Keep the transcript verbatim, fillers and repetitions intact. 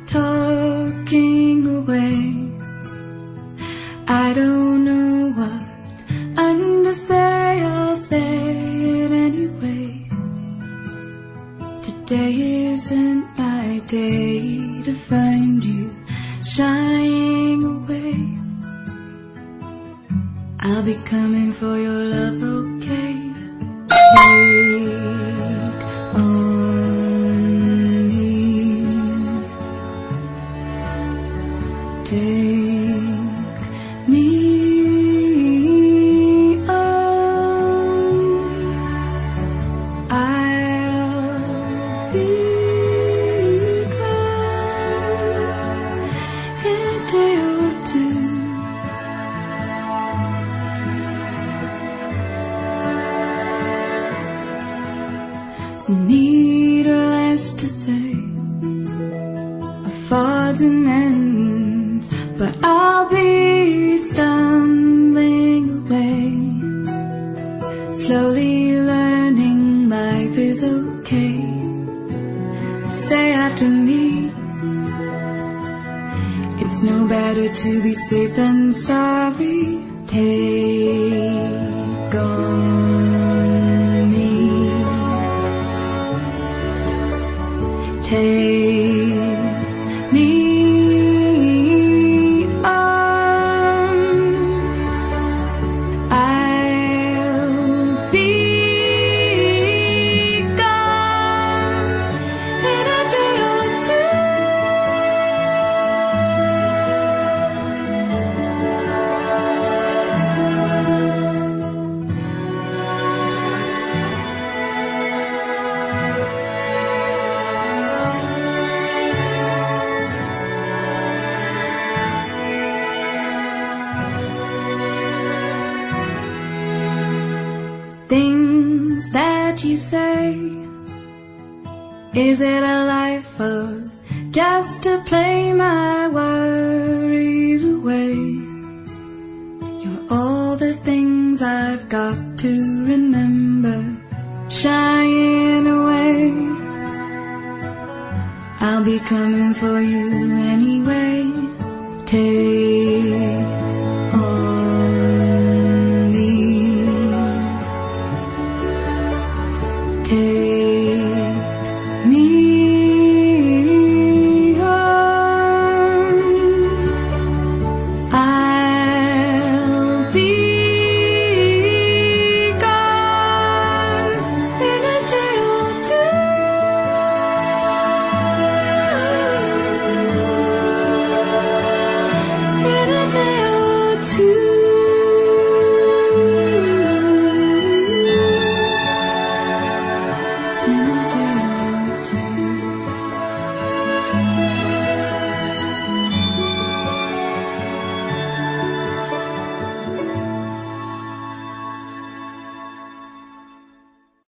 talking away. I don't know what I'm to say, I'll say it anyway. Today isn't my day to find you shying away. I'll be coming for your love, okay? Take on me. Take me on. I'll be gone in a day or two. Needless to say, of odds and ends, but I'll be stumbling away, slowly learning life is okay. Say after me, it's no better to be safe than sorry. Take on me. Take me on. I'll be gone in a day or two. Things that you say, is it a life of just to play my worries away? You're all the things I've got to remember, shying away. I'll be coming for you anyway. Take